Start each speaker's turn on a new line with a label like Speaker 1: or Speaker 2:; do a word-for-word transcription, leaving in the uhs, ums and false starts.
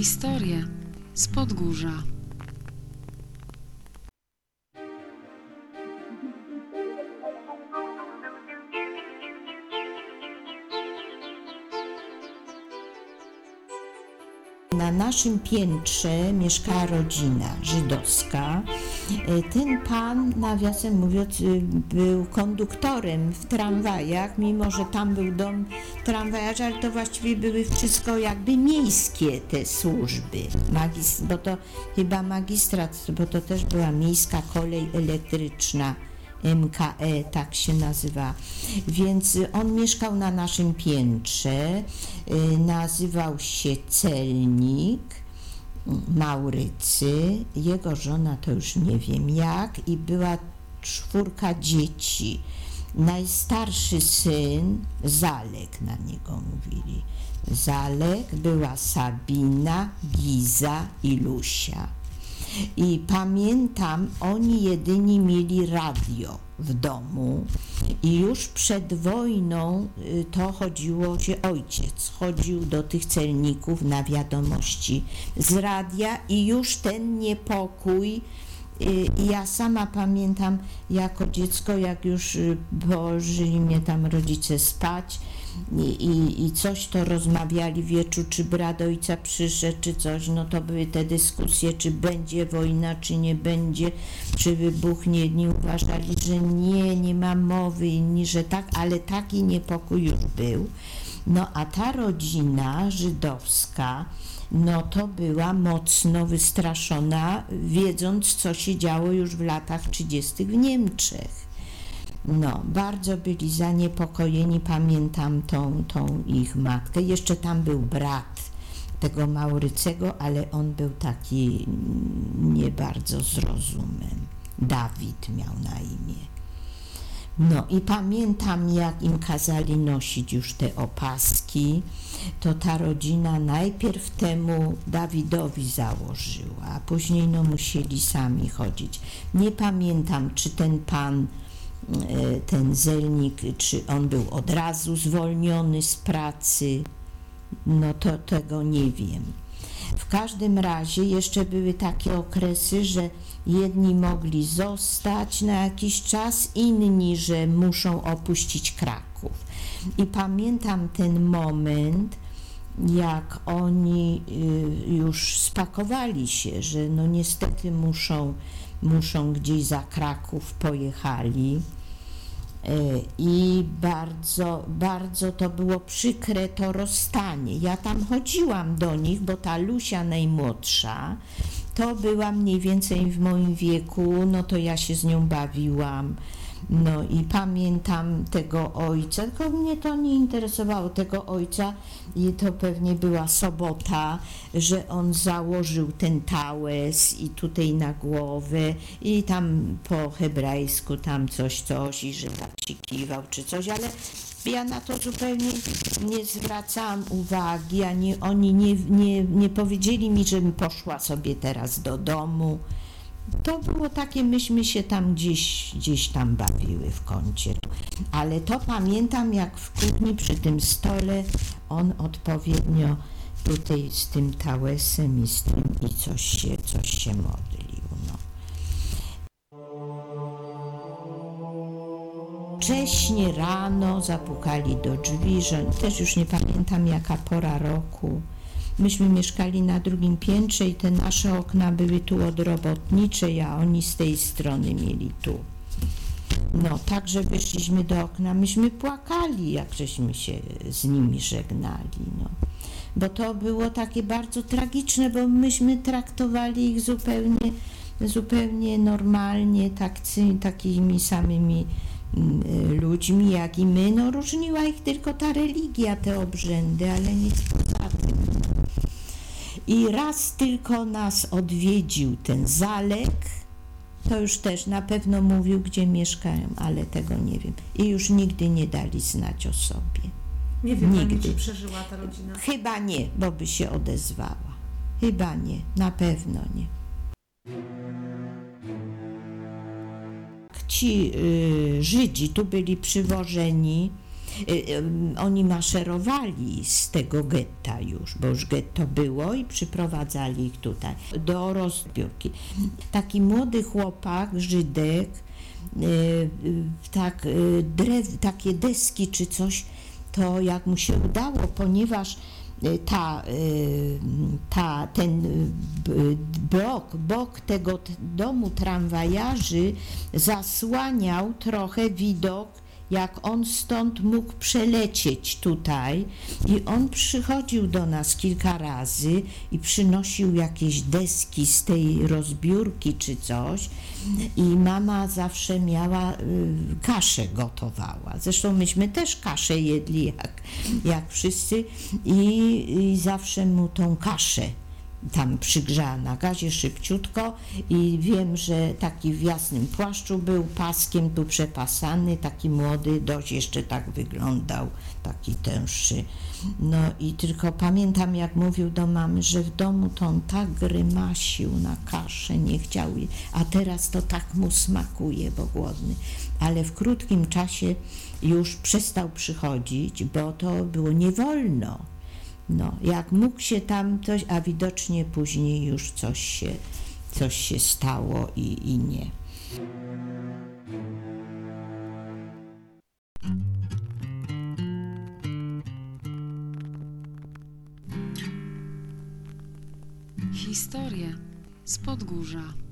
Speaker 1: Historie z Podgórza.
Speaker 2: Na naszym piętrze mieszkała rodzina żydowska. Ten pan, nawiasem mówiąc, był konduktorem w tramwajach, mimo że tam był dom tramwajarzy, ale to właściwie były wszystko jakby miejskie te służby. Magis- bo to chyba magistrat, bo to też była miejska kolej elektryczna. M K E, tak się nazywa. Więc on mieszkał na naszym piętrze, nazywał się Celnik, Maurycy, jego żona to już nie wiem jak, i była czwórka dzieci. Najstarszy syn, Zalek na niego mówili. Zalek, była Sabina, Giza i Lusia. I pamiętam, oni jedyni mieli radio w domu i już przed wojną to chodziło, że ojciec chodził do tych celników na wiadomości z radia i już ten niepokój. I ja sama pamiętam jako dziecko, jak już położyli mnie tam rodzice spać i, i, i coś to rozmawiali wieczór, czy brat ojca przyszedł, czy coś, no to były te dyskusje, czy będzie wojna, czy nie będzie, czy wybuchnie. Jedni uważali, że nie, nie ma mowy, inni, że tak, ale taki niepokój już był. No a ta rodzina żydowska, no to była mocno wystraszona, wiedząc, co się działo już w latach trzydziestych w Niemczech. No, bardzo byli zaniepokojeni, pamiętam tą, tą ich matkę. Jeszcze tam był brat tego Maurycego, ale on był taki nie bardzo z rozumem. Dawid miał na imię. No i pamiętam, jak im kazali nosić już te opaski, to ta rodzina najpierw temu Dawidowi założyła, a później no musieli sami chodzić. Nie pamiętam, czy ten pan, ten Zelnik, czy on był od razu zwolniony z pracy, no to tego nie wiem. W każdym razie jeszcze były takie okresy, że jedni mogli zostać na jakiś czas, inni, że muszą opuścić Kraków. I pamiętam ten moment, jak oni już spakowali się, że no niestety muszą, muszą gdzieś za Kraków pojechali. I bardzo, bardzo to było przykre to rozstanie. Ja tam chodziłam do nich, bo ta Lusia najmłodsza, to była mniej więcej w moim wieku, no to ja się z nią bawiłam. No i pamiętam tego ojca, tylko mnie to nie interesowało, tego ojca, i to pewnie była sobota, że on założył ten tałes i tutaj na głowę i tam po hebrajsku tam coś, coś i że tak się kiwał czy coś, ale ja na to zupełnie nie zwracałam uwagi, ani oni nie, nie, nie powiedzieli mi, żebym poszła sobie teraz do domu. To było takie, myśmy się tam gdzieś, gdzieś tam bawiły w kącie. Ale to pamiętam, jak w kuchni przy tym stole on odpowiednio tutaj z tym tałesem i z tym i coś się, coś się modlił. No. Wcześnie rano zapukali do drzwi, że też już nie pamiętam jaka pora roku. Myśmy mieszkali na drugim piętrze i te nasze okna były tu od robotniczej, a oni z tej strony mieli tu. No, także wyszliśmy do okna, myśmy płakali, jak żeśmy się z nimi żegnali, no. Bo to było takie bardzo tragiczne, bo myśmy traktowali ich zupełnie, zupełnie normalnie, tak, takimi samymi ludźmi jak i my. No, różniła ich tylko ta religia, te obrzędy, ale nic poza tym. I raz tylko nas odwiedził ten Zalek, to już też na pewno mówił, gdzie mieszkają, ale tego nie wiem. I już nigdy nie dali znać o sobie.
Speaker 3: Nie wiem,
Speaker 2: nigdy.
Speaker 3: Pani, czy przeżyła ta rodzina?
Speaker 2: Chyba nie, bo by się odezwała. Chyba nie, na pewno nie. Ci y, Żydzi tu byli przywożeni y, y, oni maszerowali z tego getta już, bo już getto było i przyprowadzali ich tutaj do rozbiórki. Taki młody chłopak, Żydek, y, y, tak, y, drew, takie deski czy coś, to jak mu się udało, ponieważ ta, ta, ten blok, bok tego domu tramwajarzy zasłaniał trochę widok, jak on stąd mógł przelecieć tutaj, i on przychodził do nas kilka razy i przynosił jakieś deski z tej rozbiórki czy coś, i mama zawsze miała y, kaszę gotowała. Zresztą myśmy też kaszę jedli jak, jak wszyscy, i, i zawsze mu tą kaszę tam przygrzała na gazie szybciutko, i wiem, że taki w jasnym płaszczu był, paskiem tu przepasany, taki młody, dość jeszcze tak wyglądał, taki tęższy. No i tylko pamiętam, jak mówił do mamy, że w domu to on tak grymasił na kaszę, nie chciał jej, a teraz to tak mu smakuje, bo głodny. Ale w krótkim czasie już przestał przychodzić, bo to było nie wolno. No, jak mógł się tam coś, a widocznie później już coś się, coś się stało i, i nie.
Speaker 1: Historie z Podgórza.